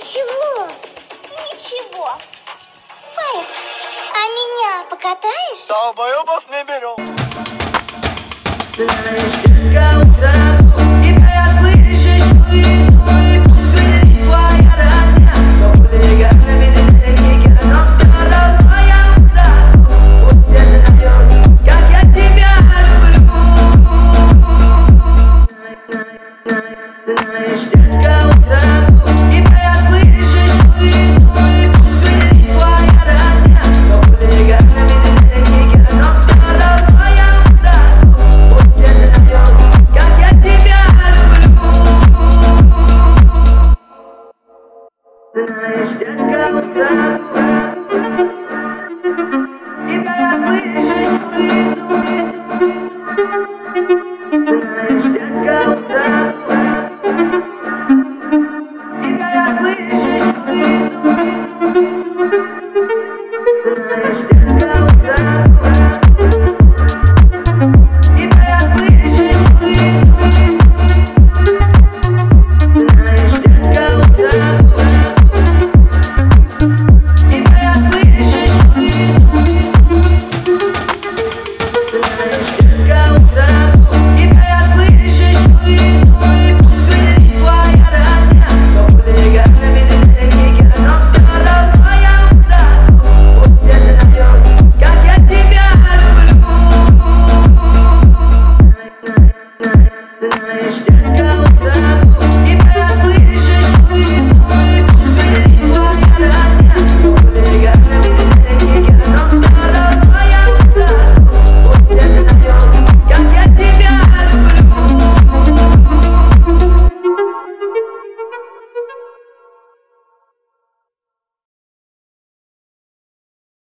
Ничего. Ничего. Поехали. А меня покатаешь? Долбоебов не берем. Знаешь, детка, утро, тебя я слышу, и пусть говорит твоя родня. Но хулиганы без техники, но все равно я украду. Пусть все знают, как я тебя люблю. Знаешь, детка, утро, тебя я слышу, и пусть говорит твоя родня. Но хулиганы без техники, но все равно я украду. Пусть все знают, как я тебя люблю. Знаешь, детка, утро.